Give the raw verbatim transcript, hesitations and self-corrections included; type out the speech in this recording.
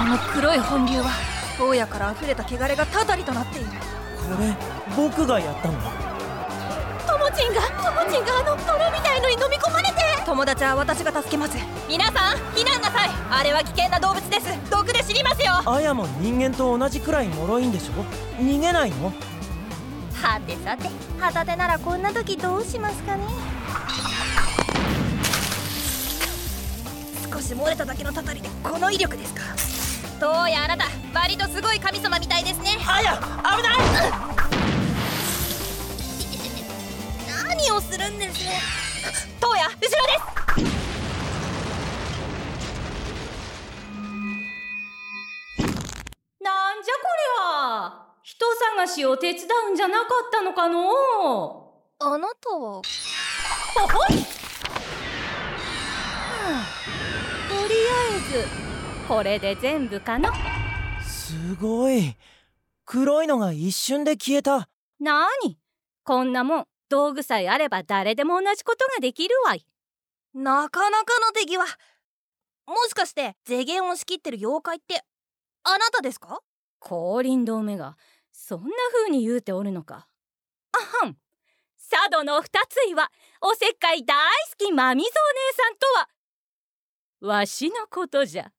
の黒い本流は荒野から溢れた汚れがたたりとなっている。 これ僕がやったの？ ともちんがともちんがあの泥みたいのに飲み込まれて。友達は私が助けます。皆さん避難なさい。あれは危険な動物です。毒で死にますよ。 アヤも人間と同じくらい脆いんでしょ？逃げないの？ はてさて、旗手ならこんな時どうしますかね。少し漏れただけのたたりでこの威力ですか。どうやあなた割とすごい神様みたいですね。 アヤ危ない、 うん、何をするんですね。トウヤ後ろです。 なんじゃこりゃ。人探しを手伝うんじゃなかったのかのう。 あなたは。 ほほい、とりあえずこれで全部かな。 すごい。黒いのが一瞬で消えた。 なに、こんなもん道具さえあれば誰でも同じことができるわい。 なかなかの手際。もしかして世間を仕切ってる妖怪ってあなたですか？ 降臨堂めがそんな風に言うておるのか。あはん、佐渡の二つ岩おせっかい大好きまみぞお姉さんとはわしのことじゃ。